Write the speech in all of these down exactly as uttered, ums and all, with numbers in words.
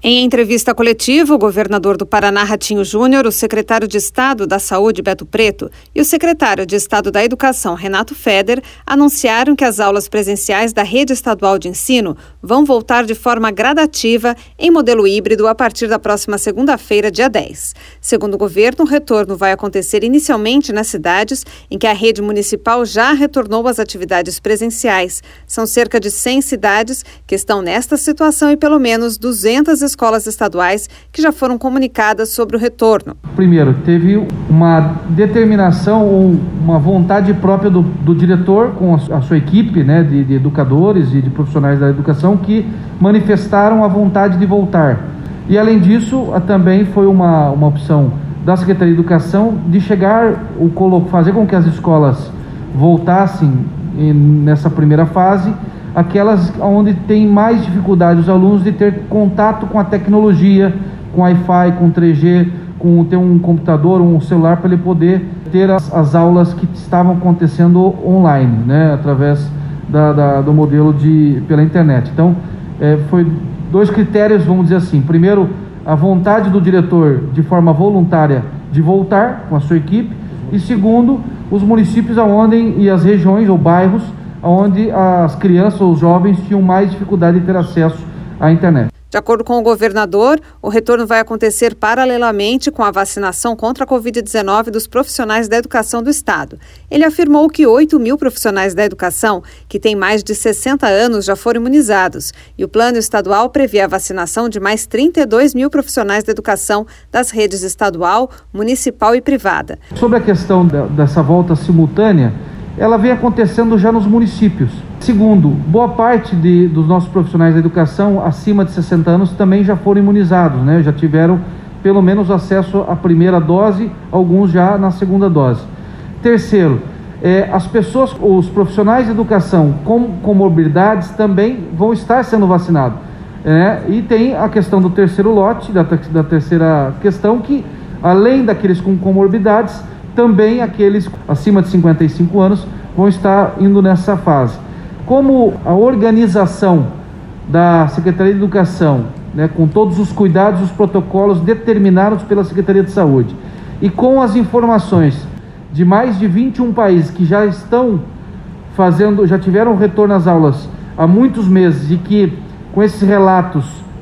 Em entrevista coletiva, o governador do Paraná, Ratinho Júnior, o secretário de Estado da Saúde, Beto Preto, e o secretário de Estado da Educação, Renato Feder, anunciaram que as aulas presenciais da rede estadual de ensino vão voltar de forma gradativa em modelo híbrido a partir da próxima segunda-feira, dia dez. Segundo o governo, o retorno vai acontecer inicialmente nas cidades em que a rede municipal já retornou às atividades presenciais. São cerca de cem cidades que estão nesta situação e pelo menos duzentas escolas estaduais que já foram comunicadas sobre o retorno. Primeiro, teve uma determinação ou uma vontade própria do, do diretor com a sua equipe, né, de, de educadores e de profissionais da educação que manifestaram a vontade de voltar. E além disso, também foi uma, uma opção da Secretaria de Educação de chegar, o, fazer com que as escolas voltassem nessa primeira fase, aquelas onde tem mais dificuldade os alunos de ter contato com a tecnologia, com Wi-Fi, com três G, com ter um computador, um celular para ele poder ter as, as aulas que estavam acontecendo online, né, através da, da, do modelo de, pela internet. Então, é, foi dois critérios, vamos dizer assim. Primeiro, a vontade do diretor de forma voluntária de voltar com a sua equipe, e segundo, os municípios aonde, e as regiões ou bairros onde as crianças ou os jovens tinham mais dificuldade de ter acesso à internet. De acordo com o governador, o retorno vai acontecer paralelamente com a vacinação contra a covid dezenove dos profissionais da educação do estado. Ele afirmou que oito mil profissionais da educação que têm mais de sessenta anos já foram imunizados e o plano estadual prevê a vacinação de mais trinta e dois mil profissionais da educação das redes estadual, municipal e privada. Sobre a questão da, dessa volta simultânea, ela vem acontecendo já nos municípios. Segundo, boa parte de, dos nossos profissionais da educação acima de sessenta anos também já foram imunizados, né? Já tiveram pelo menos acesso à primeira dose, alguns já na segunda dose. Terceiro, é, as pessoas, os profissionais de educação com comorbidades também vão estar sendo vacinados. É, e tem a questão do terceiro lote, da, da terceira questão, que além daqueles com comorbidades, também aqueles acima de cinquenta e cinco anos vão estar indo nessa fase. Como a organização da Secretaria de Educação, né, com todos os cuidados e os protocolos determinados pela Secretaria de Saúde, e com as informações de mais de vinte e um países que já estão fazendo, já tiveram retorno às aulas há muitos meses, e que com esses relatos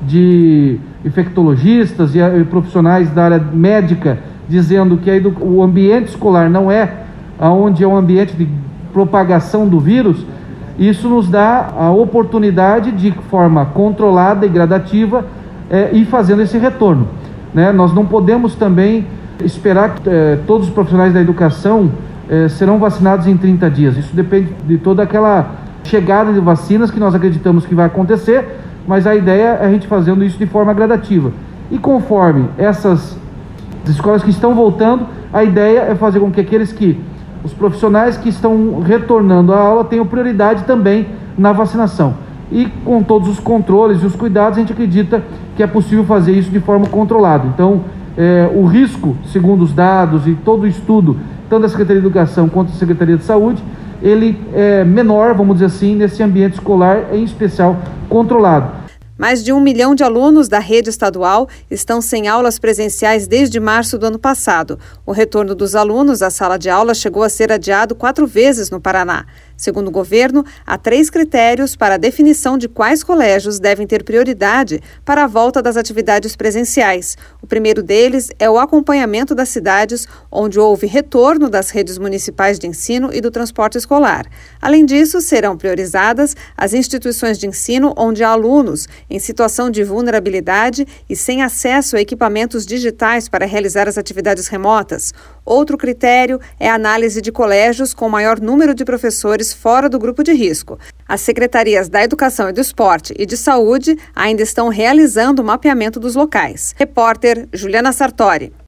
de infectologistas e, e profissionais da área médica dizendo que o ambiente escolar não é onde é um ambiente de propagação do vírus, isso nos dá a oportunidade de forma controlada e gradativa é, ir fazendo esse retorno, né? Nós não podemos também esperar que é, todos os profissionais da educação é, serão vacinados em trinta dias. Isso depende de toda aquela chegada de vacinas que nós acreditamos que vai acontecer, mas a ideia é a gente fazendo isso de forma gradativa. E conforme essas As escolas que estão voltando, a ideia é fazer com que aqueles que, os profissionais que estão retornando à aula tenham prioridade também na vacinação. E com todos os controles e os cuidados, a gente acredita que é possível fazer isso de forma controlada. Então, é, o risco, segundo os dados e todo o estudo, tanto da Secretaria de Educação quanto da Secretaria de Saúde, ele é menor, vamos dizer assim, nesse ambiente escolar, em especial controlado. Mais de um milhão de alunos da rede estadual estão sem aulas presenciais desde março do ano passado. O retorno dos alunos à sala de aula chegou a ser adiado quatro vezes no Paraná. Segundo o governo, há três critérios para a definição de quais colégios devem ter prioridade para a volta das atividades presenciais. O primeiro deles é o acompanhamento das cidades onde houve retorno das redes municipais de ensino e do transporte escolar. Além disso, serão priorizadas as instituições de ensino onde há alunos em situação de vulnerabilidade e sem acesso a equipamentos digitais para realizar as atividades remotas. Outro critério é a análise de colégios com maior número de professores fora do grupo de risco. As secretarias da Educação e do Esporte e de Saúde ainda estão realizando o mapeamento dos locais. Repórter Juliana Sartori.